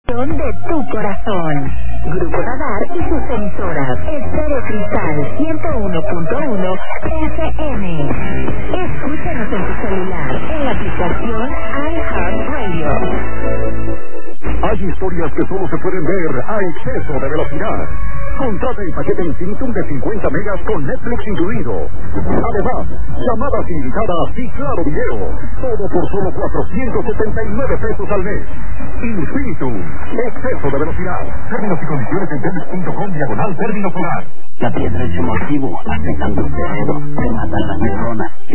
de tu corazón. Grupo Radar y sus emisoras. Estéreo Cristal 101.1 FM. Escúchanos en tu celular en la aplicación iHeartRadio. Hay historias que solo se pueden ver a exceso de velocidad. Contrata el paquete Infinitum de 50 megas con Netflix incluido. Además, llamadas ilimitadas y claro video. Todo por solo 479 pesos al mes. Infinitum, exceso de velocidad. Términos y condiciones en telmex.com/término solar. La piedra es emotivo, afectando el cerebro, te matan las neuronas.